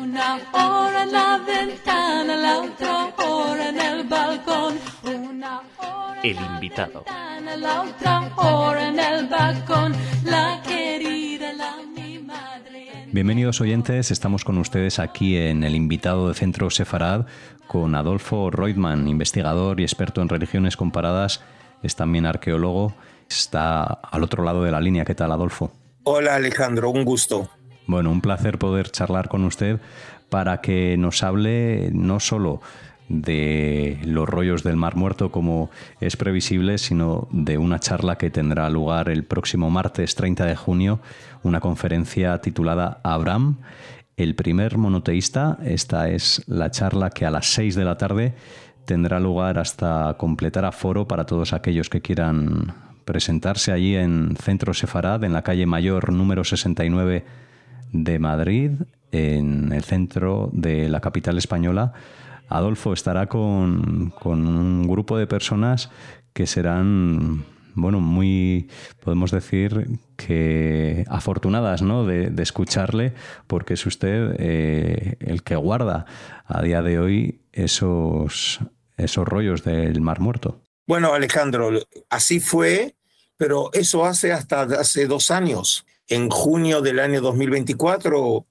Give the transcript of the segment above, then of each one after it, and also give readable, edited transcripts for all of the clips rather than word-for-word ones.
Una hora en la ventana, la otra hora en el balcón. Una hora El invitado. la otra hora en el balcón. La querida, mi madre. Bienvenidos oyentes, estamos con ustedes aquí en El Invitado de Centro Sefarad con Adolfo Reutemann, investigador y experto en religiones comparadas, es también arqueólogo, está al otro lado de la línea. ¿Qué tal, Adolfo? Hola, Alejandro, un gusto. Bueno, un placer poder charlar con usted para que nos hable no solo de los rollos del Mar Muerto como es previsible, sino de una charla que tendrá lugar el próximo martes 30 de junio, una conferencia titulada Abraham, el primer monoteísta. Esta es la charla que a las 6 de la tarde tendrá lugar hasta completar aforo para todos aquellos que quieran presentarse allí en Centro Sefarad, en la calle Mayor número 69 de Madrid, en el centro de la capital española. Adolfo estará con un grupo de personas que serán, bueno, muy, podemos decir que afortunadas, ¿no?, de escucharle, porque es usted el que guarda a día de hoy esos rollos del Mar Muerto. Bueno, Alejandro, así fue, pero eso hace 2 años. En junio del año 2024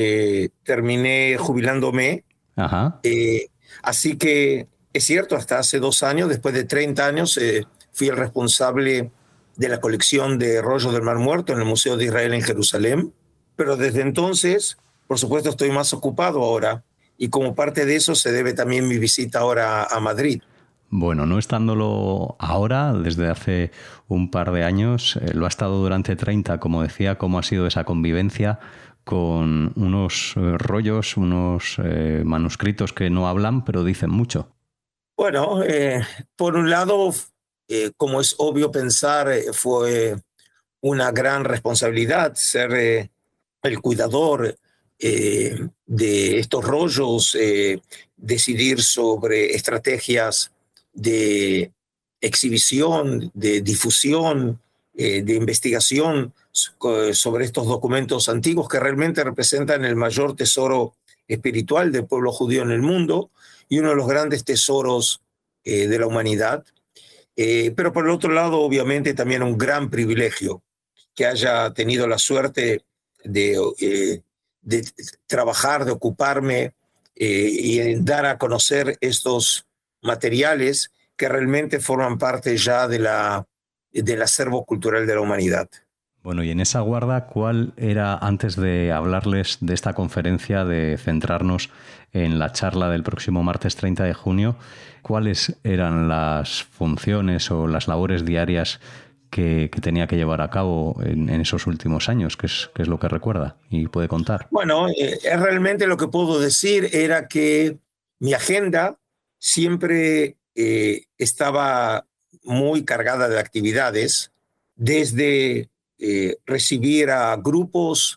terminé jubilándome. Ajá. Así que es cierto, hasta hace 2 años, después de 30 años, fui el responsable de la colección de rollos del Mar Muerto en el Museo de Israel en Jerusalén. Pero desde entonces, por supuesto, estoy más ocupado ahora. Y como parte de eso se debe también mi visita ahora a Madrid. Bueno, no estándolo ahora, desde hace un par de años, lo ha estado durante 30, como decía. ¿Cómo ha sido esa convivencia con unos rollos, unos manuscritos que no hablan, pero dicen mucho? Bueno, por un lado, como es obvio pensar, fue una gran responsabilidad ser el cuidador de estos rollos, decidir sobre estrategias de exhibición, de difusión, de investigación sobre estos documentos antiguos que realmente representan el mayor tesoro espiritual del pueblo judío en el mundo y uno de los grandes tesoros de la humanidad. Pero por el otro lado, obviamente, también un gran privilegio que haya tenido la suerte de trabajar, de ocuparme y dar a conocer estos materiales que realmente forman parte ya del acervo cultural de la humanidad. Bueno, y en esa guarda, ¿cuál era, antes de hablarles de esta conferencia, de centrarnos en la charla del próximo martes 30 de junio, cuáles eran las funciones o las labores diarias que tenía que llevar a cabo en esos últimos años? ¿Qué es lo que recuerda y puede contar? Bueno, realmente lo que puedo decir era que mi agenda siempre estaba muy cargada de actividades, desde recibir a grupos,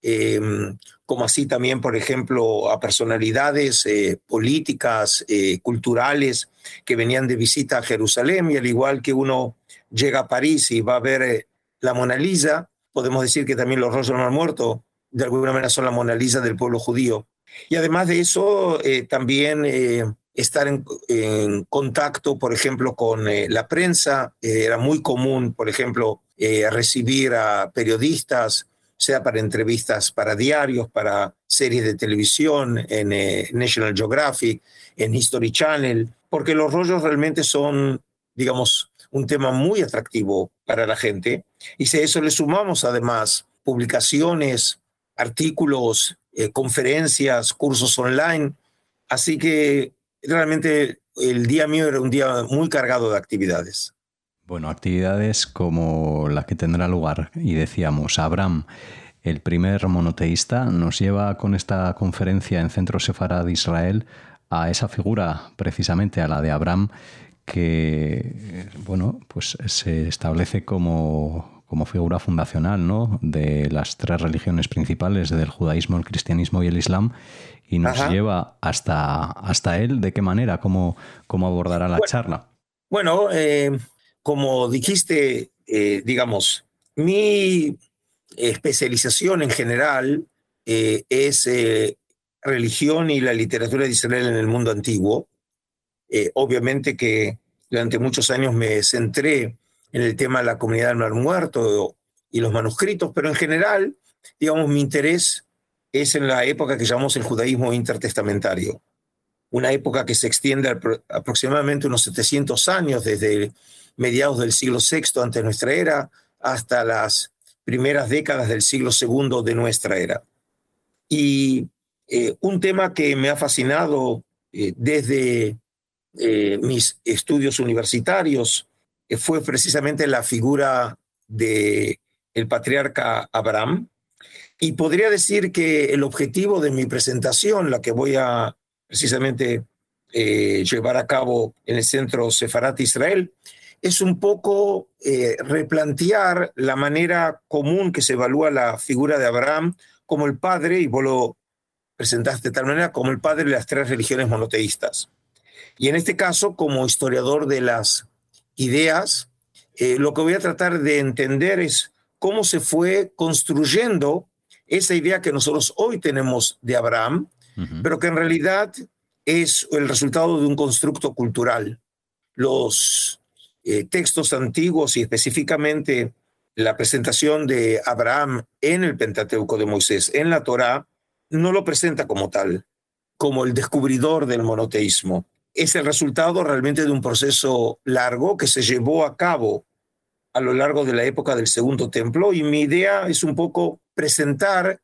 como así también, por ejemplo, a personalidades políticas, culturales, que venían de visita a Jerusalén, y al igual que uno llega a París y va a ver la Mona Lisa, podemos decir que también los rollos del Mar Muerto de alguna manera son la Mona Lisa del pueblo judío. Y además de eso, también estar en contacto, por ejemplo, con la prensa. Era muy común, por ejemplo, recibir a periodistas, sea para entrevistas para diarios, para series de televisión, en National Geographic, en History Channel, porque los rollos realmente son, digamos, un tema muy atractivo para la gente. Y si a eso le sumamos además publicaciones, artículos, conferencias, cursos online, así que realmente el día mío era un día muy cargado de actividades. Bueno, actividades como la que tendrá lugar, y decíamos, Abraham, el primer monoteísta, nos lleva con esta conferencia en Centro Sefarad de Israel a esa figura, precisamente a la de Abraham, que, bueno, pues se establece como figura fundacional, ¿no?, de las 3 religiones principales, del judaísmo, el cristianismo y el islam, y nos lleva hasta él. ¿De qué manera? ¿Cómo abordará la charla? Bueno, como dijiste, digamos, mi especialización en general es religión y la literatura de Israel en el mundo antiguo. Obviamente que durante muchos años me centré en el tema de la comunidad del Mar Muerto y los manuscritos, pero en general, digamos, mi interés es en la época que llamamos el judaísmo intertestamentario, una época que se extiende aproximadamente unos 700 años, desde mediados del siglo VI antes de nuestra era hasta las primeras décadas del siglo II de nuestra era. Y un tema que me ha fascinado desde mis estudios universitarios fue precisamente la figura del patriarca Abraham. Y podría decir que el objetivo de mi presentación, la que voy a precisamente llevar a cabo en el Centro Sefarat Israel, es un poco replantear la manera común que se evalúa la figura de Abraham como el padre, y vos lo presentaste de tal manera, como el padre de las tres religiones monoteístas. Y en este caso, como historiador de las ideas, lo que voy a tratar de entender es cómo se fue construyendo esa idea que nosotros hoy tenemos de Abraham, pero que en realidad es el resultado de un constructo cultural. Los textos antiguos y específicamente la presentación de Abraham en el Pentateuco de Moisés, en la Torá, no lo presenta como tal, como el descubridor del monoteísmo. Es el resultado realmente de un proceso largo que se llevó a cabo a lo largo de la época del Segundo Templo, y mi idea es un poco presentar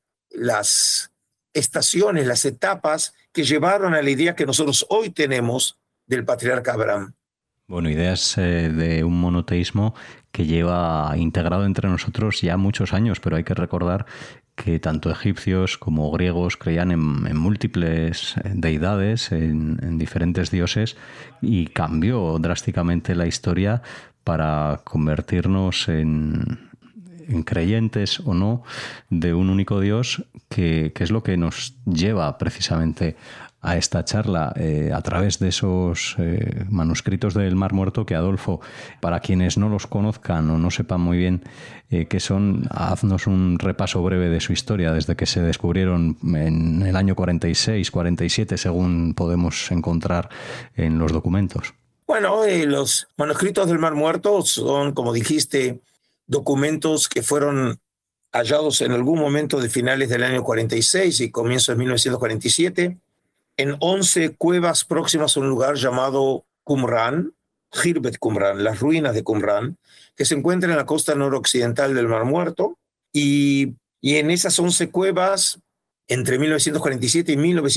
las estaciones, las etapas que llevaron a la idea que nosotros hoy tenemos del patriarca Abraham. Bueno, ideas de un monoteísmo que lleva integrado entre nosotros ya muchos años, pero hay que recordar que tanto egipcios como griegos creían en múltiples deidades, en diferentes dioses, y cambió drásticamente la historia para convertirnos en creyentes o no de un único Dios, que es lo que nos lleva precisamente a esta charla a través de esos manuscritos del Mar Muerto, que, Adolfo, para quienes no los conozcan o no sepan muy bien qué son, haznos un repaso breve de su historia desde que se descubrieron en el año 46, 47, según podemos encontrar en los documentos. Bueno, los manuscritos del Mar Muerto son, como dijiste, documentos que fueron hallados en algún momento de finales del año 46 y comienzos de 1947, en 11 cuevas próximas a un lugar llamado Qumran, Khirbet Qumran, las ruinas de Qumran, que se encuentran en la costa noroccidental del Mar Muerto. Y en esas 11 cuevas, entre 1947 y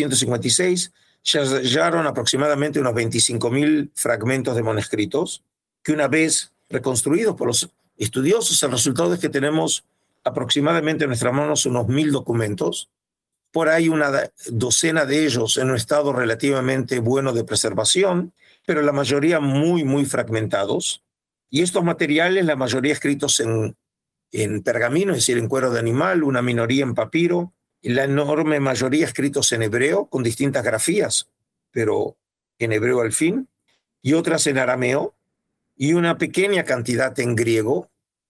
1956, se hallaron aproximadamente unos 25.000 fragmentos de manuscritos, que una vez reconstruidos por los estudiosos, el resultado es que tenemos aproximadamente en nuestras manos unos 1.000 documentos. Por ahí una docena de ellos en un estado relativamente bueno de preservación, pero la mayoría muy, muy fragmentados. Y estos materiales, la mayoría escritos en pergamino, es decir, en cuero de animal, una minoría en papiro, y la enorme mayoría escritos en hebreo, con distintas grafías, pero en hebreo al fin, y otras en arameo, y una pequeña cantidad en griego.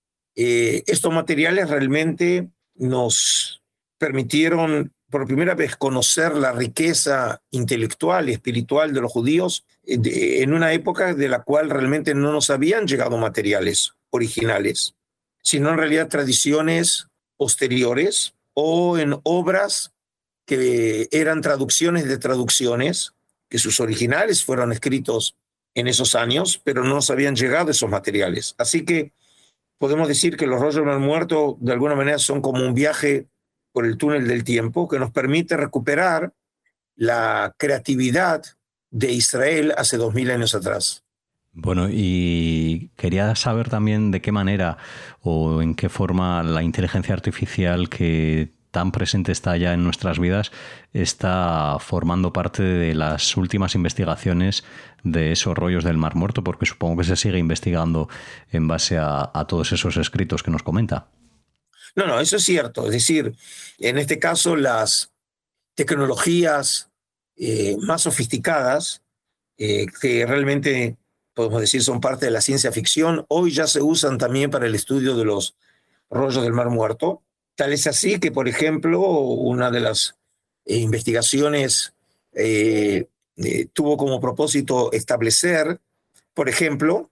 Estos materiales realmente nos permitieron por primera vez conocer la riqueza intelectual y espiritual de los judíos en una época de la cual realmente no nos habían llegado materiales originales, sino en realidad tradiciones posteriores o en obras que eran traducciones de traducciones, que sus originales fueron escritos en esos años, pero no nos habían llegado esos materiales. Así que podemos decir que los rollos del Mar Muerto de alguna manera son como un viaje por el túnel del tiempo que nos permite recuperar la creatividad de Israel hace 2000 años atrás. Bueno, y quería saber también de qué manera o en qué forma la inteligencia artificial, que tan presente está ya en nuestras vidas, está formando parte de las últimas investigaciones de esos rollos del Mar Muerto, porque supongo que se sigue investigando en base a todos esos escritos que nos comenta. No, eso es cierto. Es decir, en este caso las tecnologías más sofisticadas, que realmente podemos decir son parte de la ciencia ficción, hoy ya se usan también para el estudio de los rollos del Mar Muerto. Tal es así que, por ejemplo, una de las investigaciones tuvo como propósito establecer, por ejemplo,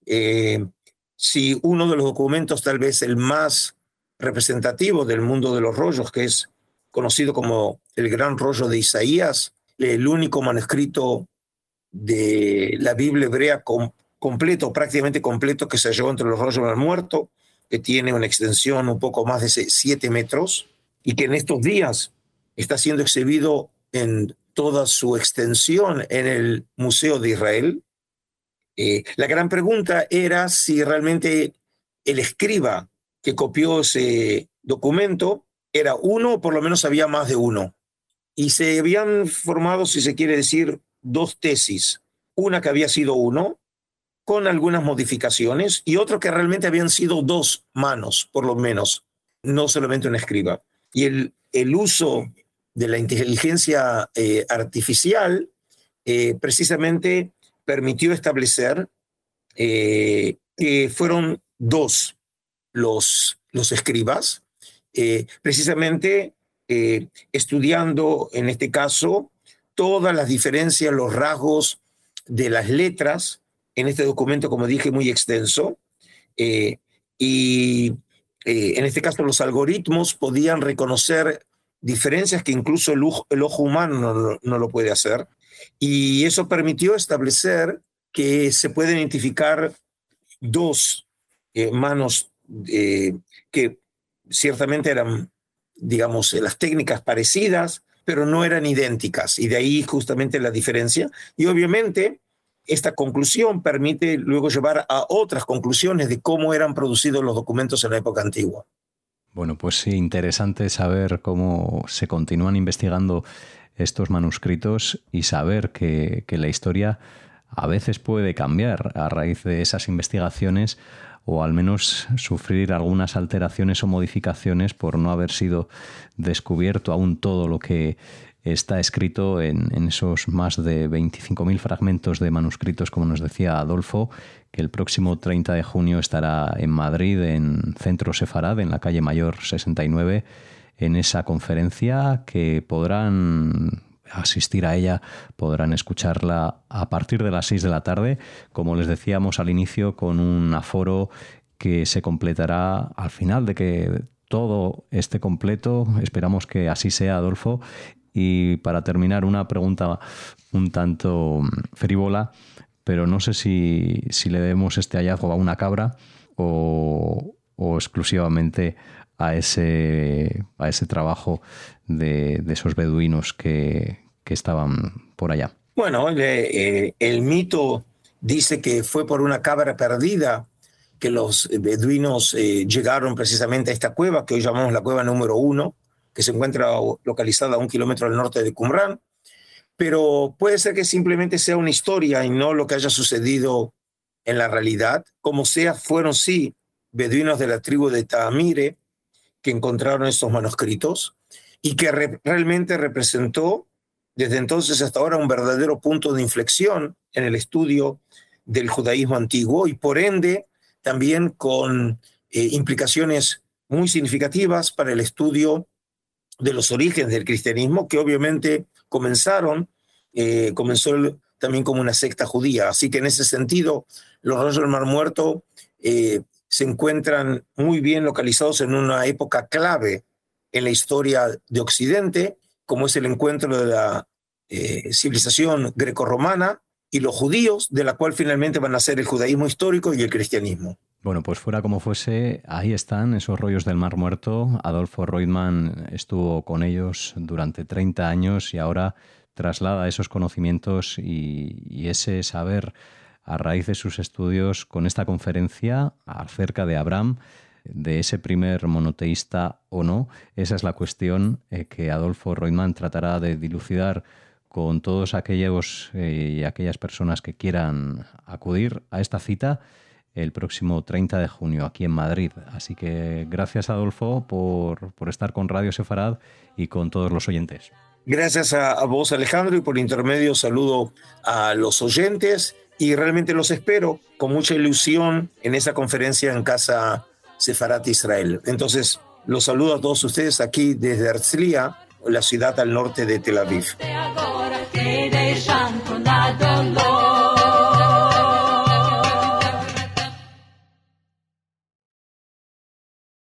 si uno de los documentos, tal vez el más representativo del mundo de los rollos, que es conocido como el Gran Rollo de Isaías, el único manuscrito de la Biblia hebrea completo, prácticamente completo, que se halló entre los rollos del muerto, que tiene una extensión un poco más de 7 metros y que en estos días está siendo exhibido en toda su extensión en el Museo de Israel. La gran pregunta era si realmente el escriba que copió ese documento era uno o por lo menos había más de uno. Y se habían formado, si se quiere decir, dos tesis. Una que había sido uno, con algunas modificaciones, y otra que realmente habían sido dos manos, por lo menos, no solamente un escriba. Y el uso de la inteligencia artificial precisamente permitió establecer que fueron dos los escribas, precisamente estudiando, en este caso, todas las diferencias, los rasgos de las letras en este documento, como dije, muy extenso. En este caso, los algoritmos podían reconocer diferencias que incluso el ojo humano no lo puede hacer. Y eso permitió establecer que se pueden identificar dos manos que ciertamente eran, digamos, las técnicas parecidas, pero no eran idénticas, y de ahí justamente la diferencia. Y obviamente esta conclusión permite luego llevar a otras conclusiones de cómo eran producidos los documentos en la época antigua. Bueno, pues sí, interesante saber cómo se continúan investigando estos manuscritos y saber que la historia a veces puede cambiar a raíz de esas investigaciones, o al menos sufrir algunas alteraciones o modificaciones por no haber sido descubierto aún todo lo que está escrito en esos más de 25.000 fragmentos de manuscritos, como nos decía Adolfo, que el próximo 30 de junio estará en Madrid, en Centro Sefarad, en la calle Mayor 69, en esa conferencia que podrán asistir a ella, podrán escucharla a partir de las 6 de la tarde, como les decíamos al inicio, con un aforo que se completará al final de que todo esté completo. Esperamos que así sea, Adolfo. Y para terminar, una pregunta un tanto frívola, pero no sé si le debemos este hallazgo a una cabra o exclusivamente a ese trabajo de esos beduinos que estaban por allá. Bueno, el mito dice que fue por una cabra perdida que los beduinos llegaron precisamente a esta cueva, que hoy llamamos la cueva número 1, que se encuentra localizada a 1 kilómetro al norte de Qumrán, pero puede ser que simplemente sea una historia y no lo que haya sucedido en la realidad. Como sea, fueron sí beduinos de la tribu de Taamire que encontraron estos manuscritos y que realmente representó desde entonces hasta ahora un verdadero punto de inflexión en el estudio del judaísmo antiguo, y por ende también con implicaciones muy significativas para el estudio de los orígenes del cristianismo, que obviamente comenzó también como una secta judía. Así que en ese sentido, los rollos del Mar Muerto se encuentran muy bien localizados en una época clave en la historia de Occidente, como es el encuentro de la civilización grecorromana y los judíos, de la cual finalmente van a ser el judaísmo histórico y el cristianismo. Bueno, pues fuera como fuese, ahí están esos rollos del Mar Muerto. Adolfo Reutemann estuvo con ellos durante 30 años y ahora traslada esos conocimientos y ese saber a raíz de sus estudios con esta conferencia acerca de Abraham, de ese primer monoteísta o no. Esa es la cuestión que Adolfo Reutemann tratará de dilucidar con todos aquellos y aquellas personas que quieran acudir a esta cita el próximo 30 de junio aquí en Madrid. Así que gracias, Adolfo, por estar con Radio Sefarad y con todos los oyentes. Gracias a vos, Alejandro, y por intermedio saludo a los oyentes y realmente los espero con mucha ilusión en esa conferencia en Casa Sefarad Israel. Entonces, los saludo a todos ustedes aquí desde Herzliya, la ciudad al norte de Tel Aviv. Agora che dei chanto